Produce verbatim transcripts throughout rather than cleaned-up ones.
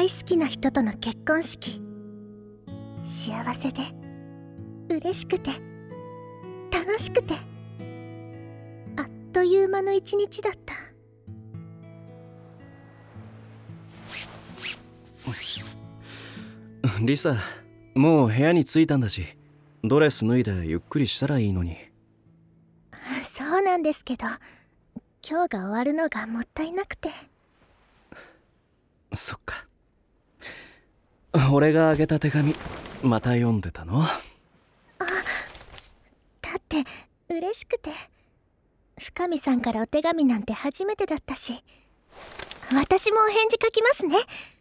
大好きな人との結婚式。幸せで嬉しくて楽しくて、あっという間の一日だった。 リサ、もう部屋に着いたんだし、ドレス脱いでゆっくりしたらいいのに。 そうなんですけど、今日が終わるのがもったいなくて。 そっか。俺があげた手紙また読んでたの？ あ、だって嬉しくて。深見さんからお手紙なんて初めてだったし、私もお返事書きますね。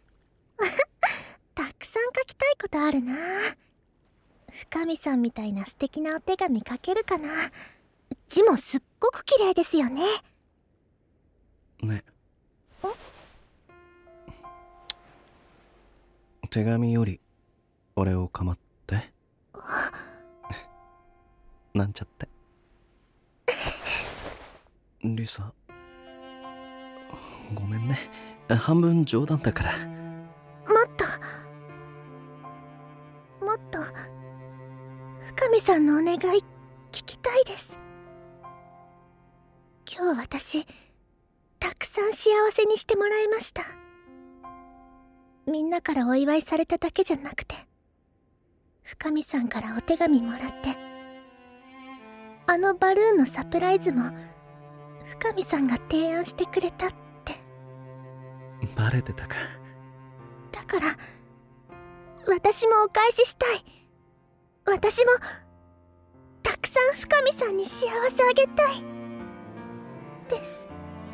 たくさん書きたいことあるな。深見さんみたいな素敵なお手紙書けるかな。字もすっごく綺麗ですよね。 ね。手紙より俺を構ってなんちゃってリサ、ごめんね。半分冗談だから。 もっともっと深見さんのお願い聞きたいです。今日私たくさん幸せにしてもらいました。みんなからお祝いされただけじゃなくて、深見さんからお手紙もらって、あのバルーンのサプライズも深見さんが提案してくれたって。 バレてたか。 だから私もお返ししたい。私もたくさん深見さんに幸せあげたいです。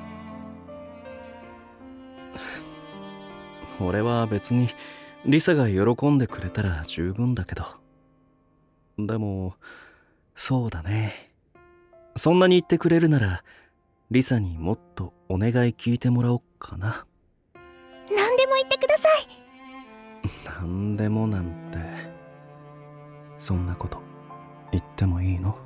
俺は別にリサが喜んでくれたら十分だけど。でもそうだね、そんなに言ってくれるならリサにもっとお願い聞いてもらおっかな。 何でも言ってください。 何でもなんて、そんなこと言ってもいいの？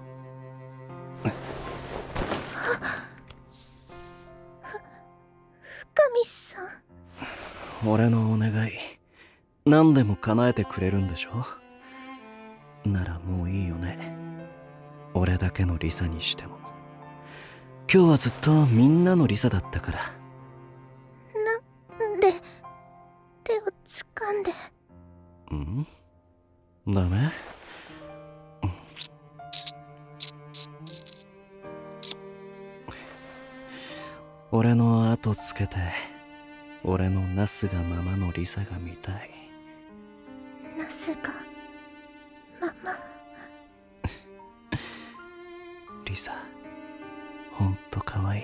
深見さん、 俺のお願い何でも叶えてくれるんでしょ？ならもういいよね。俺だけのリサにしても。今日はずっとみんなのリサだったから。 なんで手を掴んで。 ん？ダメ？俺の後つけて、俺のなすがままのリサが見たい。 なすがまま。 リサ、ほんとかわいい。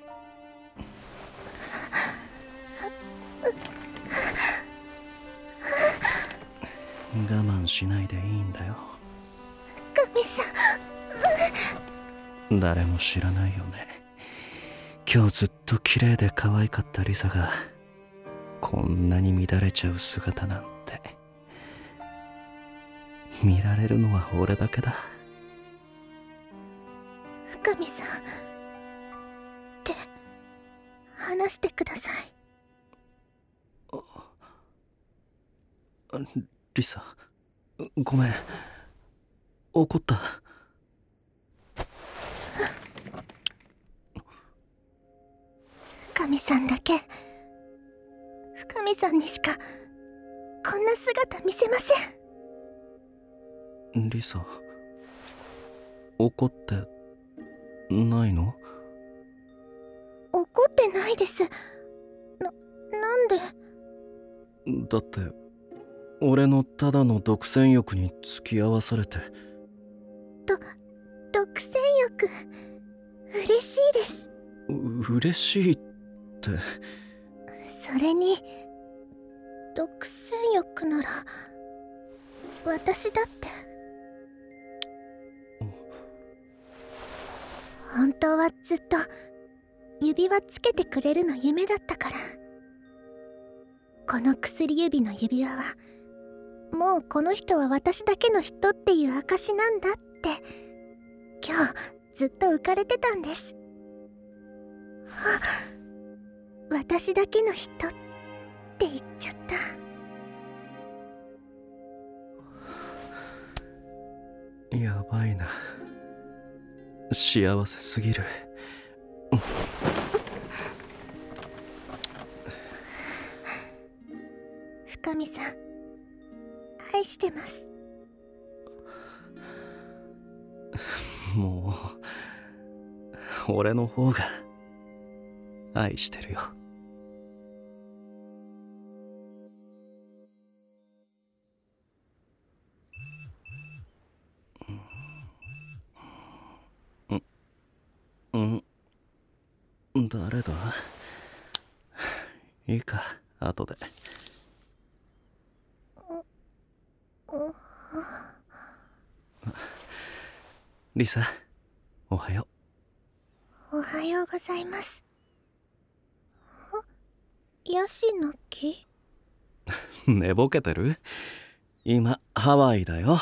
我慢しないでいいんだよ。 深見さん、誰も知らないよね。今日ずっと綺麗で可愛かったリサがこんなに乱れちゃう姿なんて。見られるのは俺だけだ。 深見さんって話してください。 リサ、ごめん、怒った？ 深見さんだけ、深見さんにしかこんな姿見せません。 リサ、怒ってないの？ 怒ってないです。な、なんで？ だって俺のただの独占欲に付き合わされて。 ど、独占欲、嬉しいです。 う、嬉しいって。 それに独占欲なら私だって。本当はずっと指輪つけてくれるの夢だったから。この薬指の指輪はもうこの人は私だけの人っていう証なんだって今日ずっと浮かれてたんです。あ、私だけの人って言っちゃった。 やばいな。幸せすぎる。 深見さん、愛してます。 もう俺の方が愛してるよ。うんうん誰だ。いいか、後で。リサ、おはよう。おはようございます。あ、ヤシの木？ 寝ぼけてる？今ハワイだよ。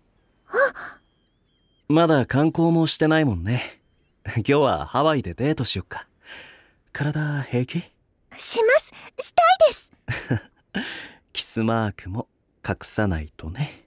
まだ観光もしてないもんね。今日はハワイでデートしよっか。体平気？ します。したいです。 キスマークも隠さないとね。